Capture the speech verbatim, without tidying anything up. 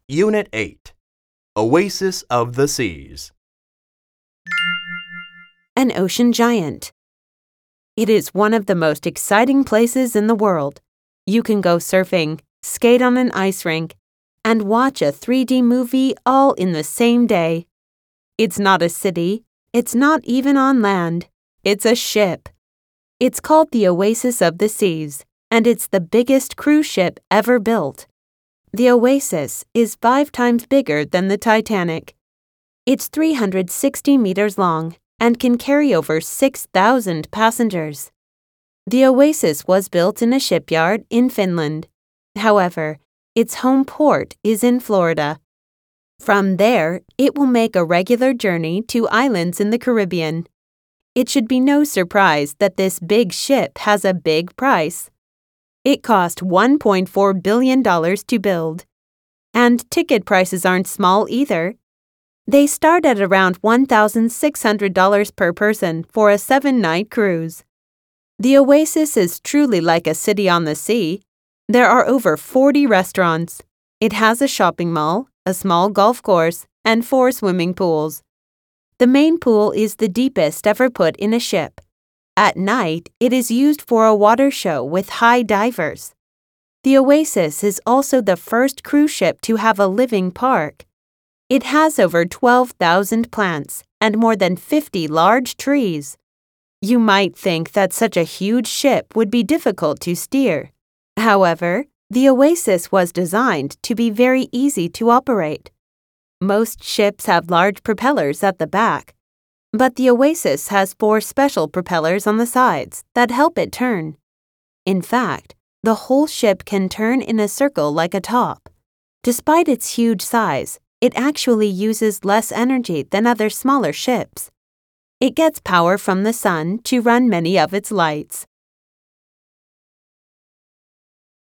Unit eight. Oasis of the Seas. An ocean giant. It is one of the most exciting places in the world. You can go surfing, skate on an ice rink, and watch a three D movie all in the same day. It's not a city. It's not even on land. It's a ship. It's called the Oasis of the Seas, and it's the biggest cruise ship ever built. The Oasis is five times bigger than the Titanic. It's three hundred sixty meters long and can carry over six thousand passengers. The Oasis was built in a shipyard in Finland. However, its home port is in Florida. From there, it will make a regular journey to islands in the Caribbean. It should be no surprise that this big ship has a big price. It cost one point four billion dollars to build. And ticket prices aren't small either. They start at around one thousand six hundred dollars per person for a seven-night cruise. The Oasis is truly like a city on the sea. There are over forty restaurants. It has a shopping mall, a small golf course, and four swimming pools. The main pool is the deepest ever put in a ship. At night, it is used for a water show with high divers. The Oasis is also the first cruise ship to have a living park. It has over twelve thousand plants and more than fifty large trees. You might think that such a huge ship would be difficult to steer. However, the Oasis was designed to be very easy to operate. Most ships have large propellers at the back, but the Oasis has four special propellers on the sides that help it turn. In fact, the whole ship can turn in a circle like a top. Despite its huge size, it actually uses less energy than other smaller ships. It gets power from the sun to run many of its lights.